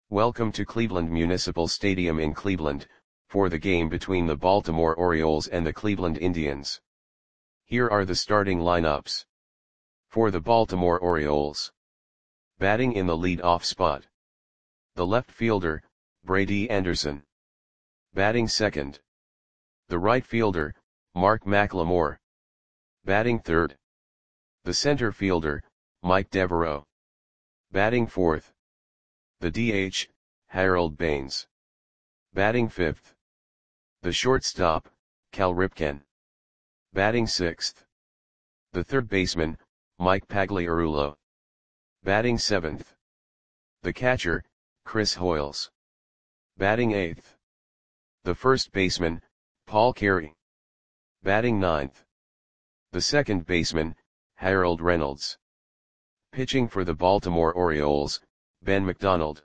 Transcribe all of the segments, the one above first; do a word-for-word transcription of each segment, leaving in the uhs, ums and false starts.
Welcome to Cleveland Municipal Stadium in Cleveland, for the game between the Baltimore Orioles and the Cleveland Indians. Here are the starting lineups. For the Baltimore Orioles. Batting in the lead-off spot. The left fielder, Brady Anderson. Batting second. The right fielder, Mark McLemore. Batting third. The center fielder, Mike Devereaux. Batting fourth. The D H, Harold Baines. Batting fifth. The shortstop, Cal Ripken. Batting sixth. The third baseman, Mike Pagliarulo. Batting seventh. The catcher, Chris Hoiles. Batting eighth. The first baseman, Paul Carey. Batting ninth. The second baseman, Harold Reynolds. Pitching for the Baltimore Orioles, Ben McDonald.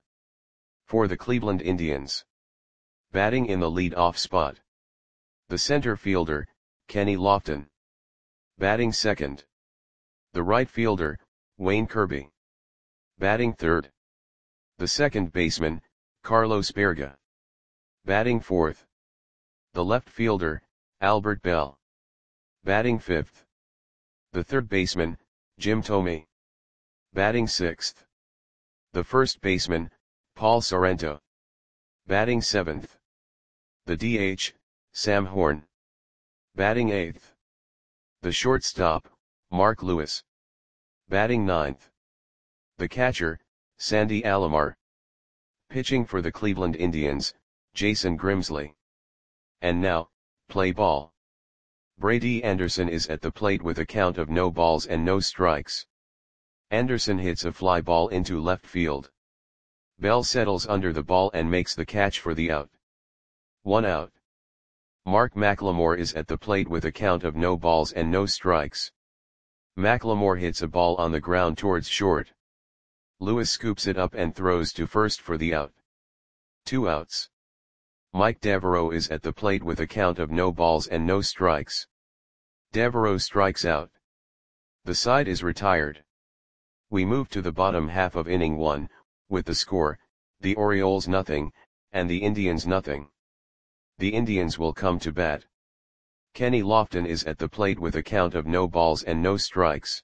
For the Cleveland Indians. Batting in the lead-off spot. The center fielder, Kenny Lofton. Batting second. The right fielder, Wayne Kirby. Batting third. The second baseman, Carlos Berga. Batting fourth. The left fielder, Albert Bell. Batting fifth. The third baseman, Jim Thome. Batting sixth. The first baseman, Paul Sorrento. Batting seventh. The D H, Sam Horn. Batting eighth. The shortstop, Mark Lewis. Batting ninth. The catcher, Sandy Alomar. Pitching for the Cleveland Indians, Jason Grimsley. And now, play ball. Brady Anderson is at the plate with a count of no balls and no strikes. Anderson hits a fly ball into left field. Bell settles under the ball and makes the catch for the out. One out. Mark McLemore is at the plate with a count of no balls and no strikes. McLemore hits a ball on the ground towards short. Lewis scoops it up and throws to first for the out. Two outs. Mike Devereaux is at the plate with a count of no balls and no strikes. Devereaux strikes out. The side is retired. We move to the bottom half of inning one, with the score, the Orioles nothing, and the Indians nothing. The Indians will come to bat. Kenny Lofton is at the plate with a count of no balls and no strikes.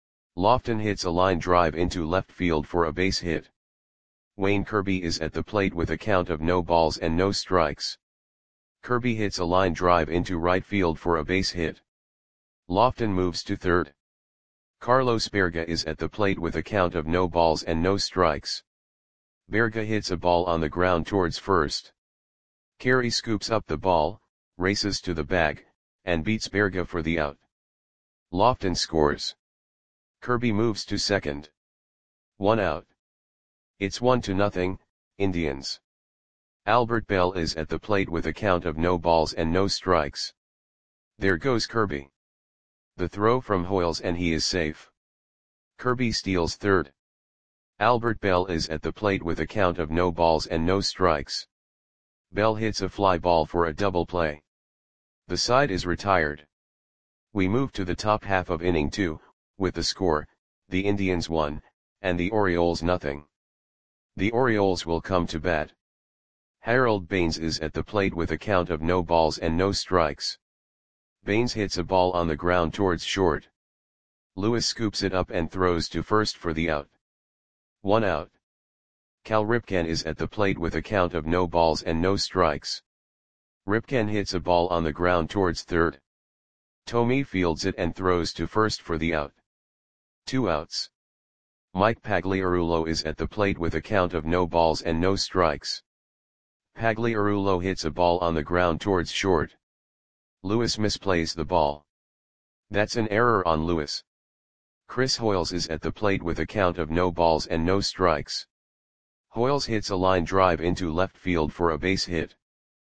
Lofton hits a line drive into left field for a base hit. Wayne Kirby is at the plate with a count of no balls and no strikes. Kirby hits a line drive into right field for a base hit. Lofton moves to third. Carlos Berga is at the plate with a count of no balls and no strikes. Berga hits a ball on the ground towards first. Carey scoops up the ball, races to the bag, and beats Berga for the out. Lofton scores. Kirby moves to second. One out. It's one to nothing, Indians. Albert Bell is at the plate with a count of no balls and no strikes. There goes Kirby. The throw from Hoiles and he is safe. Kirby steals third. Albert Bell is at the plate with a count of no balls and no strikes. Bell hits a fly ball for a double play. The side is retired. We move to the top half of inning two, with the score, the Indians one, and the Orioles nothing. The Orioles will come to bat. Harold Baines is at the plate with a count of no balls and no strikes. Baines hits a ball on the ground towards short. Lewis scoops it up and throws to first for the out. One out. Cal Ripken is at the plate with a count of no balls and no strikes. Ripken hits a ball on the ground towards third. Thome fields it and throws to first for the out. Two outs. Mike Pagliarulo is at the plate with a count of no balls and no strikes. Pagliarulo hits a ball on the ground towards short. Lewis misplays the ball. That's an error on Lewis. Chris Hoiles is at the plate with a count of no balls and no strikes. Hoiles hits a line drive into left field for a base hit.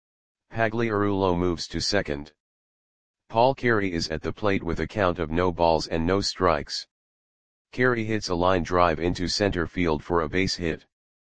Pagliarulo moves to second. Paul Carey is at the plate with a count of no balls and no strikes. Carey hits a line drive into center field for a base hit.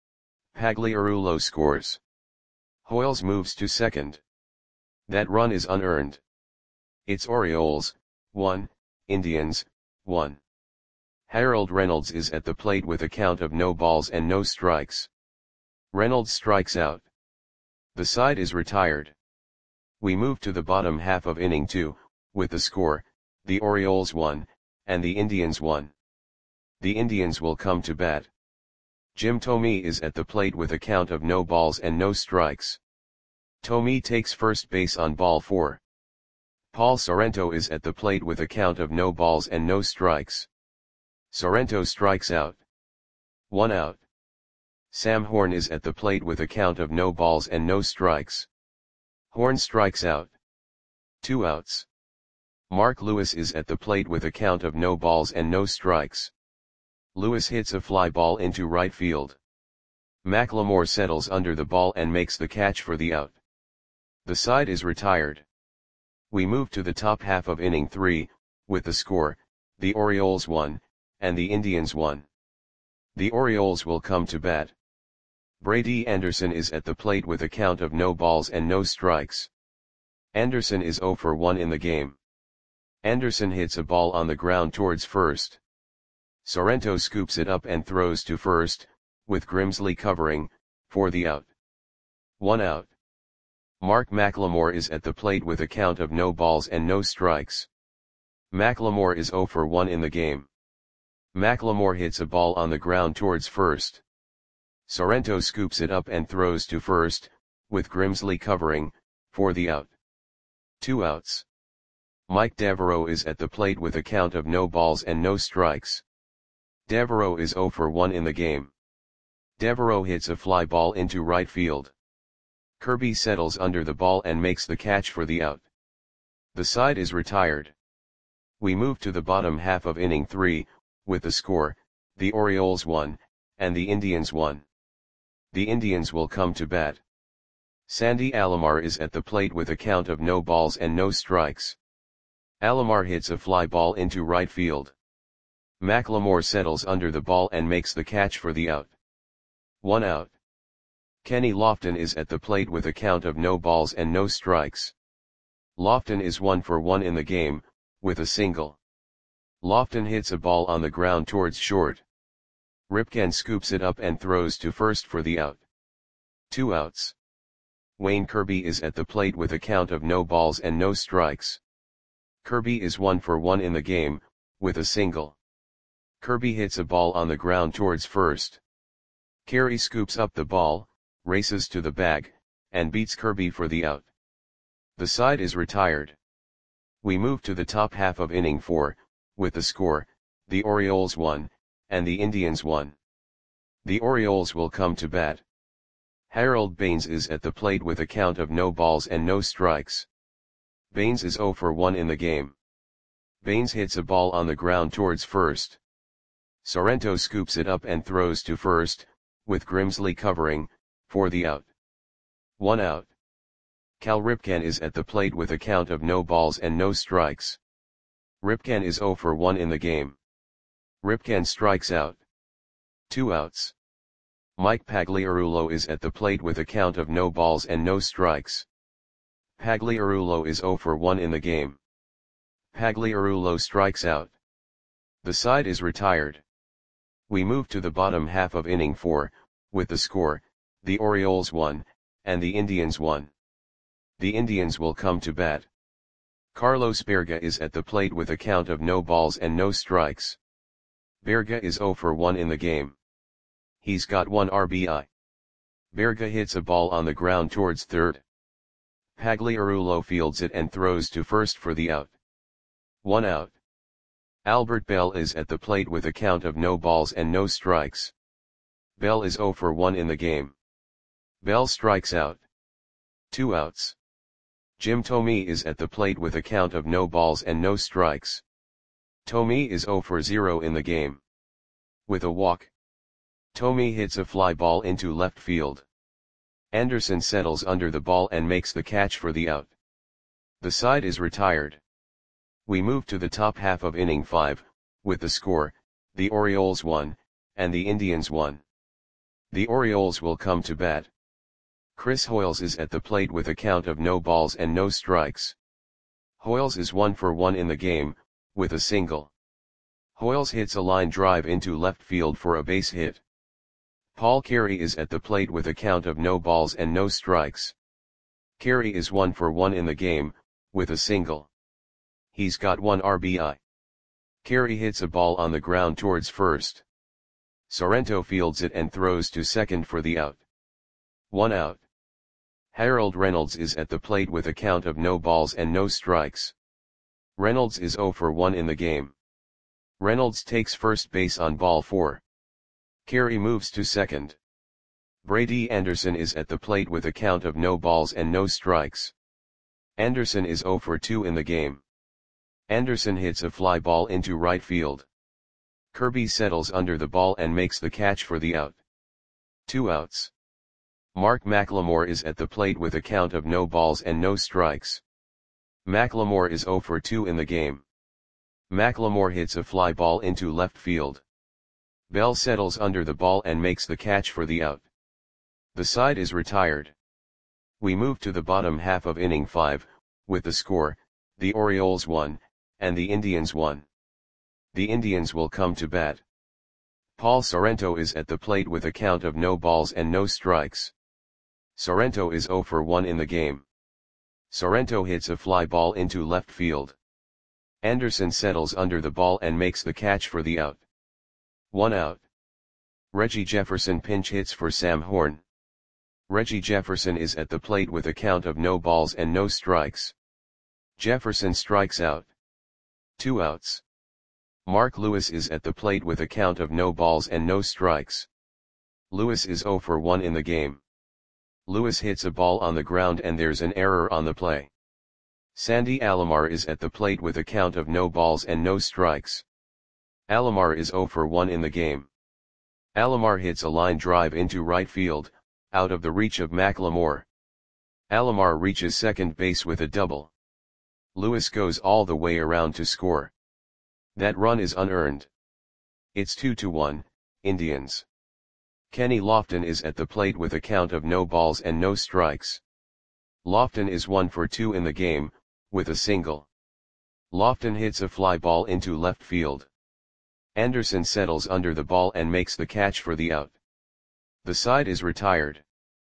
Pagliarulo scores. Hoiles moves to second. That run is unearned. It's Orioles, one, Indians, one. Harold Reynolds is at the plate with a count of no balls and no strikes. Reynolds strikes out. The side is retired. We move to the bottom half of inning two, with the score, the Orioles won, and the Indians won. The Indians will come to bat. Jim Thome is at the plate with a count of no balls and no strikes. Thome takes first base on ball four. Paul Sorrento is at the plate with a count of no balls and no strikes. Sorrento strikes out. One out. Sam Horn is at the plate with a count of no balls and no strikes. Horn strikes out. Two outs. Mark Lewis is at the plate with a count of no balls and no strikes. Lewis hits a fly ball into right field. McLemore settles under the ball and makes the catch for the out. The side is retired. We move to the top half of inning three, with the score, the Orioles won, and the Indians won. The Orioles will come to bat. Brady Anderson is at the plate with a count of no balls and no strikes. Anderson is zero for one in the game. Anderson hits a ball on the ground towards first. Sorrento scoops it up and throws to first, with Grimsley covering, for the out. One out. Mark McLemore is at the plate with a count of no balls and no strikes. McLemore is zero for one in the game. McLemore hits a ball on the ground towards first. Sorrento scoops it up and throws to first, with Grimsley covering, for the out. Two outs. Mike Devereaux is at the plate with a count of no balls and no strikes. Devereaux is zero for one in the game. Devereaux hits a fly ball into right field. Kirby settles under the ball and makes the catch for the out. The side is retired. We move to the bottom half of inning three, with the score, the Orioles won, and the Indians won. The Indians will come to bat. Sandy Alomar is at the plate with a count of no balls and no strikes. Alomar hits a fly ball into right field. McLemore settles under the ball and makes the catch for the out. One out. Kenny Lofton is at the plate with a count of no balls and no strikes. Lofton is one for one in the game, with a single. Lofton hits a ball on the ground towards short. Ripken scoops it up and throws to first for the out. Two outs. Wayne Kirby is at the plate with a count of no balls and no strikes. Kirby is one for one in the game, with a single. Kirby hits a ball on the ground towards first. Carey scoops up the ball, races to the bag, and beats Kirby for the out. The side is retired. We move to the top half of inning four, with the score, the Orioles won, and the Indians won. The Orioles will come to bat. Harold Baines is at the plate with a count of no balls and no strikes. Baines is zero for one in the game. Baines hits a ball on the ground towards first. Sorrento scoops it up and throws to first, with Grimsley covering, for the out. One out. Cal Ripken is at the plate with a count of no balls and no strikes. Ripken is zero for one in the game. Ripken strikes out. Two outs. Mike Pagliarulo is at the plate with a count of no balls and no strikes. Pagliarulo is zero for one in the game. Pagliarulo strikes out. The side is retired. We move to the bottom half of inning four, with the score, the Orioles won, and the Indians won. The Indians will come to bat. Carlos Berga is at the plate with a count of no balls and no strikes. Berga is zero for one in the game. He's got one R B I. Berga hits a ball on the ground towards third. Pagliarulo fields it and throws to first for the out. One out. Albert Bell is at the plate with a count of no balls and no strikes. Bell is zero for one in the game. Bell strikes out. Two outs. Jim Thome is at the plate with a count of no balls and no strikes. Thome is zero for zero in the game. With a walk. Thome hits a fly ball into left field. Anderson settles under the ball and makes the catch for the out. The side is retired. We move to the top half of inning five, with the score, the Orioles won, and the Indians won. The Orioles will come to bat. Chris Hoiles is at the plate with a count of no balls and no strikes. Hoiles is one for one in the game, with a single. Hoiles hits a line drive into left field for a base hit. Paul Carey is at the plate with a count of no balls and no strikes. Carey is one for one in the game, with a single. He's got one R B I. Carey hits a ball on the ground towards first. Sorrento fields it and throws to second for the out. One out. Harold Reynolds is at the plate with a count of no balls and no strikes. Reynolds is zero for one in the game. Reynolds takes first base on ball four. Carey moves to second. Brady Anderson is at the plate with a count of no balls and no strikes. Anderson is zero for two in the game. Anderson hits a fly ball into right field. Kirby settles under the ball and makes the catch for the out. Two outs. Mark McLemore is at the plate with a count of no balls and no strikes. McLemore is zero for two in the game. McLemore hits a fly ball into left field. Bell settles under the ball and makes the catch for the out. The side is retired. We move to the bottom half of inning five, with the score, the Orioles won, and the Indians won. The Indians will come to bat. Paul Sorrento is at the plate with a count of no balls and no strikes. Sorrento is zero for one in the game. Sorrento hits a fly ball into left field. Anderson settles under the ball and makes the catch for the out. One out. Reggie Jefferson pinch hits for Sam Horn. Reggie Jefferson is at the plate with a count of no balls and no strikes. Jefferson strikes out. Two outs. Mark Lewis is at the plate with a count of no balls and no strikes. Lewis is zero for one in the game. Lewis hits a ball on the ground and there's an error on the play. Sandy Alomar is at the plate with a count of no balls and no strikes. Alomar is zero for one in the game. Alomar hits a line drive into right field, out of the reach of McLemore. Alomar reaches second base with a double. Lewis goes all the way around to score. That run is unearned. It's two to one, Indians. Kenny Lofton is at the plate with a count of no balls and no strikes. Lofton is one for two in the game, with a single. Lofton hits a fly ball into left field. Anderson settles under the ball and makes the catch for the out. The side is retired.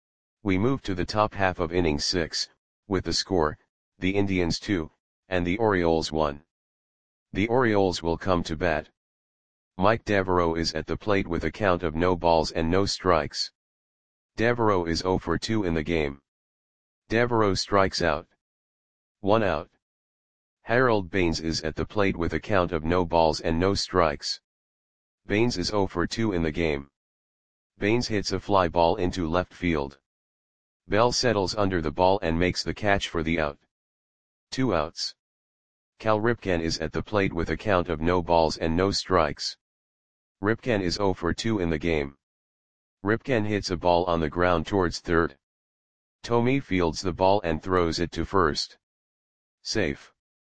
We move to the top half of inning six, with the score, the Indians two, and the Orioles one. The Orioles will come to bat. Mike Devereaux is at the plate with a count of no balls and no strikes. Devereaux is zero for two in the game. Devereaux strikes out. One out. Harold Baines is at the plate with a count of no balls and no strikes. Baines is zero for two in the game. Baines hits a fly ball into left field. Bell settles under the ball and makes the catch for the out. Two outs. Cal Ripken is at the plate with a count of no balls and no strikes. Ripken is zero for two in the game. Ripken hits a ball on the ground towards third. Tomei fields the ball and throws it to first. Safe.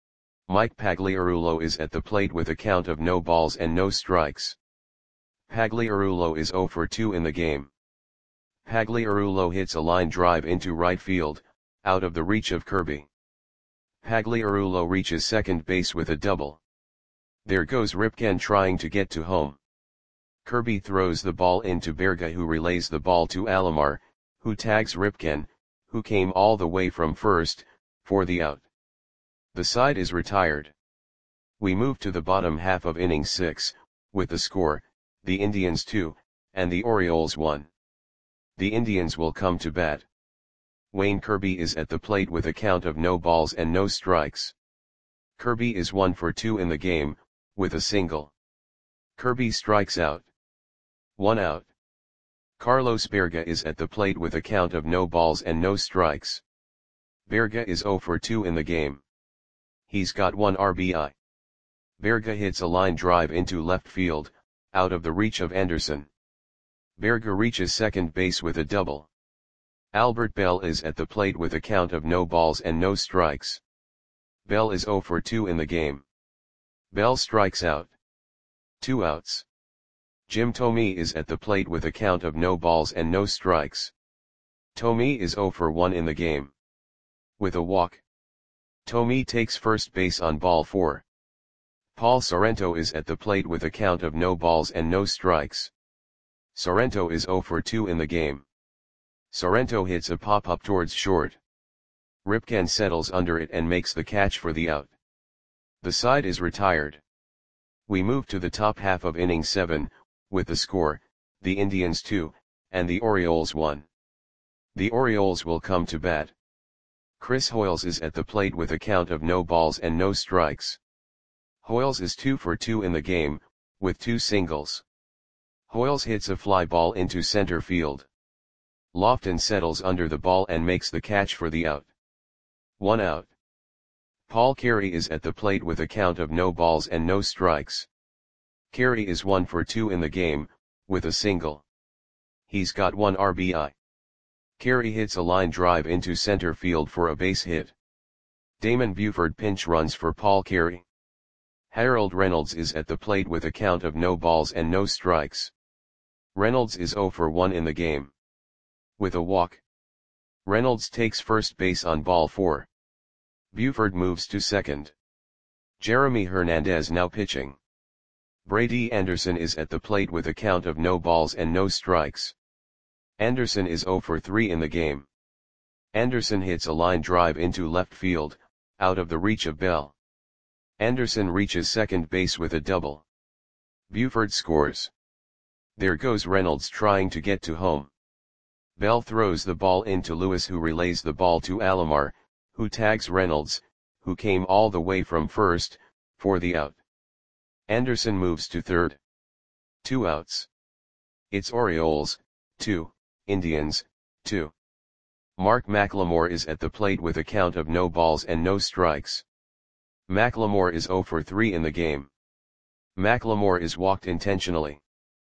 Mike Pagliarulo is at the plate with a count of no balls and no strikes. Pagliarulo is zero for two in the game. Pagliarulo hits a line drive into right field, out of the reach of Kirby. Pagliarulo reaches second base with a double. There goes Ripken trying to get to home. Kirby throws the ball into Berga, who relays the ball to Alomar, who tags Ripken, who came all the way from first, for the out. The side is retired. We move to the bottom half of inning six, with the score, the Indians two, and the Orioles one. The Indians will come to bat. Wayne Kirby is at the plate with a count of no balls and no strikes. Kirby is one for two in the game, with a single. Kirby strikes out. One out. Carlos Berga is at the plate with a count of no balls and no strikes. Berga is zero for two in the game. He's got one R B I. Berga hits a line drive into left field, out of the reach of Anderson. Berga reaches second base with a double. Albert Bell is at the plate with a count of no balls and no strikes. Bell is zero for two in the game. Bell strikes out. Two outs. Jim Thome is at the plate with a count of no balls and no strikes. Thome is zero for one in the game. With a walk. Thome takes first base on ball four. Paul Sorrento is at the plate with a count of no balls and no strikes. Sorrento is zero for two in the game. Sorrento hits a pop-up towards short. Ripken settles under it and makes the catch for the out. The side is retired. We move to the top half of inning seven, with the score, the Indians two, and the Orioles one. The Orioles will come to bat. Chris Hoiles is at the plate with a count of no balls and no strikes. Hoiles is two for two in the game, with two singles. Hoiles hits a fly ball into center field. Lofton settles under the ball and makes the catch for the out. One out. Paul Carey is at the plate with a count of no balls and no strikes. Carey is one for two in the game, with a single. He's got one R B I. Carey hits a line drive into center field for a base hit. Damon Buford pinch runs for Paul Carey. Harold Reynolds is at the plate with a count of no balls and no strikes. Reynolds is zero for one in the game. With a walk. Reynolds takes first base on ball four. Buford moves to second. Jeremy Hernandez now pitching. Brady Anderson is at the plate with a count of no balls and no strikes. Anderson is zero for three in the game. Anderson hits a line drive into left field, out of the reach of Bell. Anderson reaches second base with a double. Buford scores. There goes Reynolds trying to get to home. Bell throws the ball into Lewis, who relays the ball to Alomar, who tags Reynolds, who came all the way from first, for the out. Anderson moves to third. Two outs. It's Orioles, two, Indians, two. Mark McLemore is at the plate with a count of no balls and no strikes. McLemore is zero for three in the game. McLemore is walked intentionally.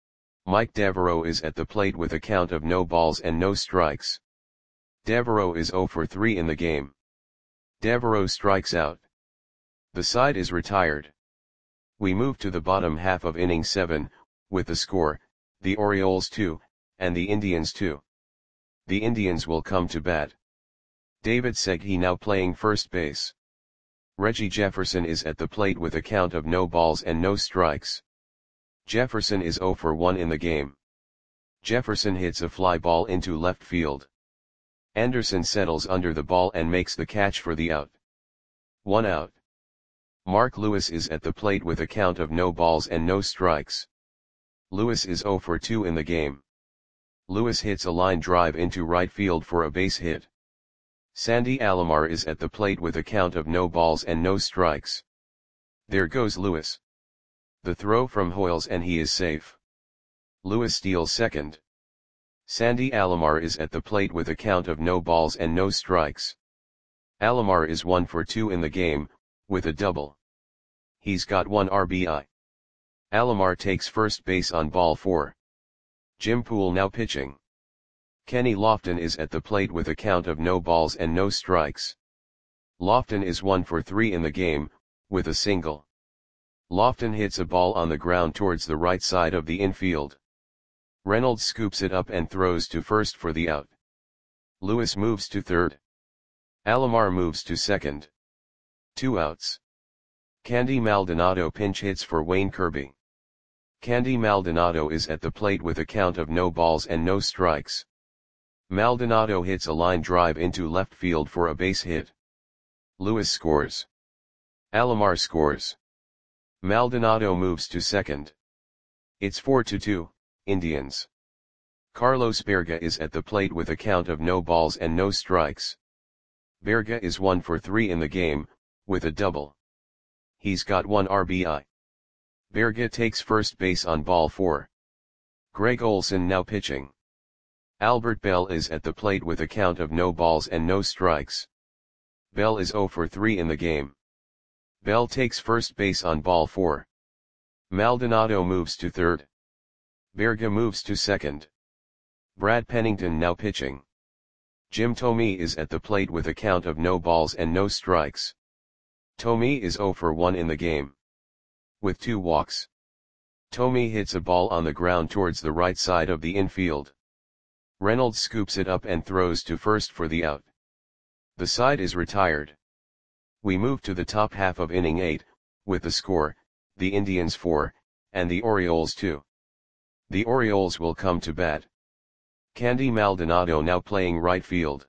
Mike Devereaux is at the plate with a count of no balls and no strikes. Devereaux is zero for three in the game. Devereaux strikes out. The side is retired. We move to the bottom half of inning seven, with the score, the Orioles two, and the Indians two. The Indians will come to bat. David Segui now playing first base. Reggie Jefferson is at the plate with a count of no balls and no strikes. Jefferson is zero for one in the game. Jefferson hits a fly ball into left field. Anderson settles under the ball and makes the catch for the out. One out. Mark Lewis is at the plate with a count of no balls and no strikes. Lewis is zero for two in the game. Lewis hits a line drive into right field for a base hit. Sandy Alomar is at the plate with a count of no balls and no strikes. There goes Lewis. The throw from Hoiles and he is safe. Lewis steals second. Sandy Alomar is at the plate with a count of no balls and no strikes. Alomar is one for two in the game, with a double. He's got one R B I. Alomar takes first base on ball four. Jim Poole now pitching. Kenny Lofton is at the plate with a count of no balls and no strikes. Lofton is one for three in the game, with a single. Lofton hits a ball on the ground towards the right side of the infield. Reynolds scoops it up and throws to first for the out. Lewis moves to third. Alomar moves to second. Two outs. Candy Maldonado pinch hits for Wayne Kirby. Candy Maldonado is at the plate with a count of no balls and no strikes. Maldonado hits a line drive into left field for a base hit. Lewis scores. Alomar scores. Maldonado moves to second. It's four to two, Indians. Carlos Berga is at the plate with a count of no balls and no strikes. Berga is one for three in the game, with a double. He's got one R B I. Berga takes first base on ball four. Greg Olson now pitching. Albert Bell is at the plate with a count of no balls and no strikes. Bell is zero for three in the game. Bell takes first base on ball four. Maldonado moves to third. Berga moves to second. Brad Pennington now pitching. Jim Thome is at the plate with a count of no balls and no strikes. Thome is zero for one in the game. With two walks. Thome hits a ball on the ground towards the right side of the infield. Reynolds scoops it up and throws to first for the out. The side is retired. We move to the top half of inning eight, with the score, the Indians four, and the Orioles two. The Orioles will come to bat. Candy Maldonado now playing right field.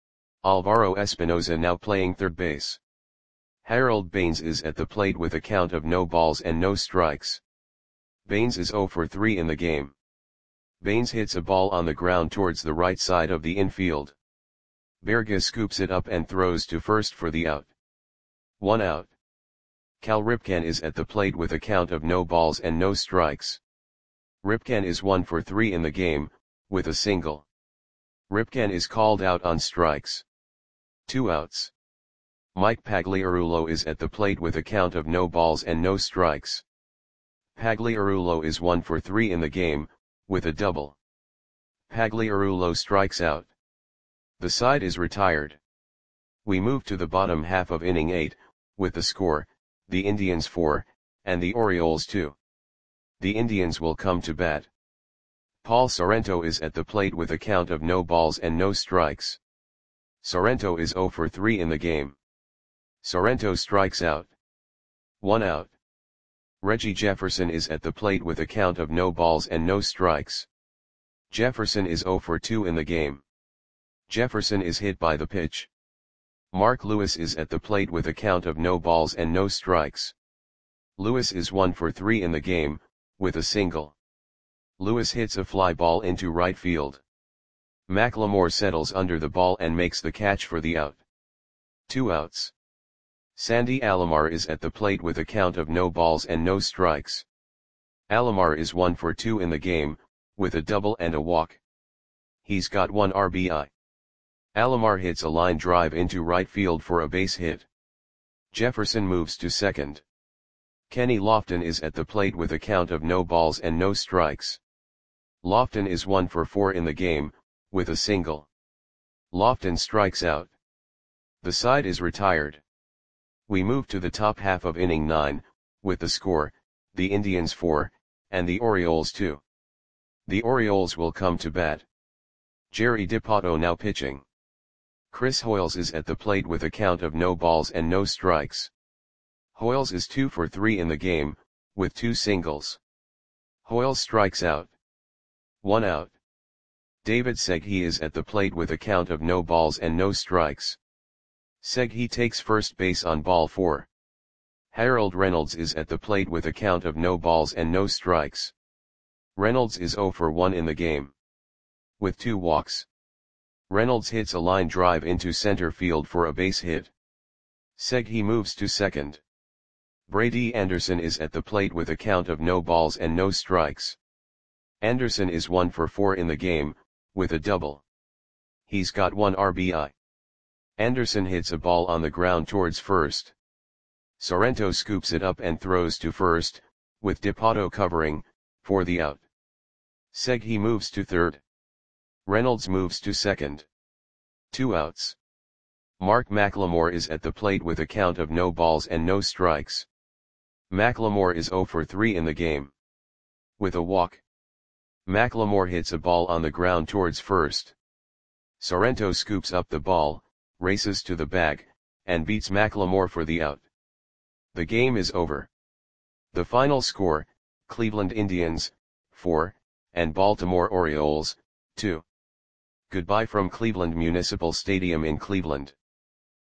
Alvaro Espinoza now playing third base. Harold Baines is at the plate with a count of no balls and no strikes. Baines is zero for three in the game. Baines hits a ball on the ground towards the right side of the infield. Berga scoops it up and throws to first for the out. One out. Cal Ripken is at the plate with a count of no balls and no strikes. Ripken is one for three in the game, with a single. Ripken is called out on strikes. Two outs. Mike Pagliarulo is at the plate with a count of no balls and no strikes. Pagliarulo is one for three in the game, with a double. Pagliarulo strikes out. The side is retired. We move to the bottom half of inning eight, with the score, the Indians four, and the Orioles two. The Indians will come to bat. Paul Sorrento is at the plate with a count of no balls and no strikes. Sorrento is zero for three in the game. Sorrento strikes out. One out. Reggie Jefferson is at the plate with a count of no balls and no strikes. Jefferson is zero for two in the game. Jefferson is hit by the pitch. Mark Lewis is at the plate with a count of no balls and no strikes. Lewis is one for three in the game, with a single. Lewis hits a fly ball into right field. McLemore settles under the ball and makes the catch for the out. Two outs. Sandy Alomar is at the plate with a count of no balls and no strikes. Alomar is one for two in the game, with a double and a walk. He's got one R B I. Alomar hits a line drive into right field for a base hit. Jefferson moves to second. Kenny Lofton is at the plate with a count of no balls and no strikes. Lofton is one for four in the game, with a single. Lofton strikes out. The side is retired. We move to the top half of inning nine, with the score, the Indians four, and the Orioles two. The Orioles will come to bat. Jerry Dipoto now pitching. Chris Hoiles is at the plate with a count of no balls and no strikes. Hoiles is two for three in the game, with two singles. Hoiles strikes out. One out. David Seghi is at the plate with a count of no balls and no strikes. Seghi takes first base on ball four. Harold Reynolds is at the plate with a count of no balls and no strikes. Reynolds is zero for one in the game. With two walks. Reynolds hits a line drive into center field for a base hit. Seghi moves to second. Brady Anderson is at the plate with a count of no balls and no strikes. Anderson is one for four in the game, with a double. He's got one R B I. Anderson hits a ball on the ground towards first. Sorrento scoops it up and throws to first, with Dipoto covering, for the out. Seghi moves to third. Reynolds moves to second. Two outs. Mark McLemore is at the plate with a count of no balls and no strikes. McLemore is zero for three in the game. With a walk. McLemore hits a ball on the ground towards first. Sorrento scoops up the ball, races to the bag, and beats McLemore for the out. The game is over. The final score, Cleveland Indians, four, and Baltimore Orioles, two. Goodbye from Cleveland Municipal Stadium in Cleveland.